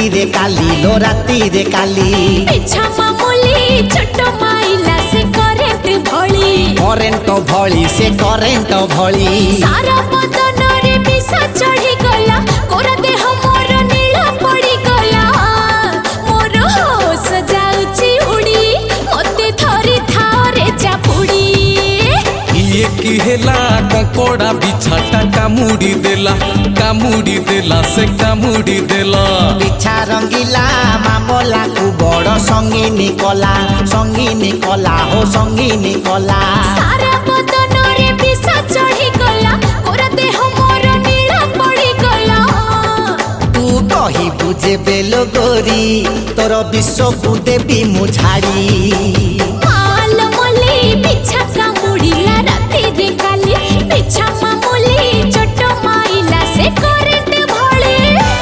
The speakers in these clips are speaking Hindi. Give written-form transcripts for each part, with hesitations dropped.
रे काली लो राती रे काली पिछा मामूली छोट माइला से करेंट भली से करेंट भली सारा बदन रे विषा चढ़ी गला कोरा देह मोर नीला पड़ी गला मोर होश जाउची उड़ी मते थरी थारे चापुड़ी ये की हेला कंकोड़ा बिछाटा कामुड़ी देला से कामुड़ी देला पिछा रंगीला मामला को बड़ संगीनी कला हो संगीनी कला सारा बदन रे विषा चढ़ी गला कोरा देह मोर नीला पड़ी गला तू कही बुझे बेलो गोरी तोर विश्व को देवी मुझाड़ी माल मली पिछा कामुड़ीला राती रे काली पिछा मामूली छोट माइला से करेंट भली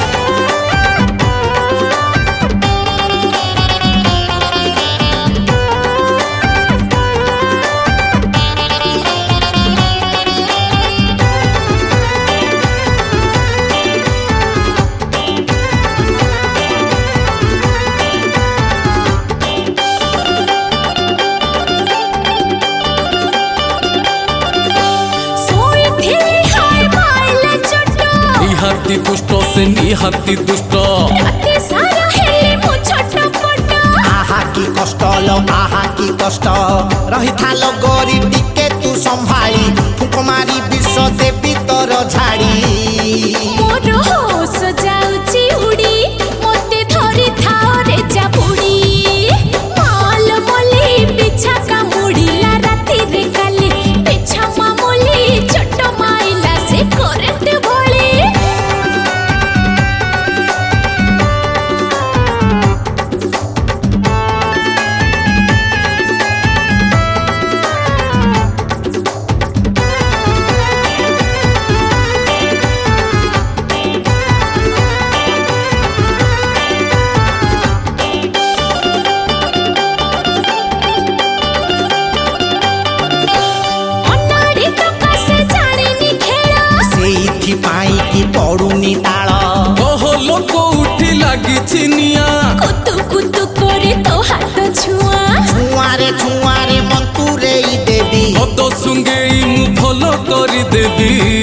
निहाती दुष्ट से निहाती दुष्ट राती सारा हेले मो छटपट आहा की कष्ट लो आहा की कष्ट रही थालो गोरी टिके तू संभाली फुक मारी विश्व देवी तोर झाड़ी मोर होश जाउची उड़ी मते धरी थाओ रे चापुड़ी माल मली पिछा कामुड़ीला राती रे काली पिछा मामूली छोट माइला से करेंट भली पाई की पड़ुनी ताल ओहो लोक उठी लगी चिनिया कुतु करे तो हाथ छुआरे मंतुरे देवी तो सुंगे मु भलो करी देवी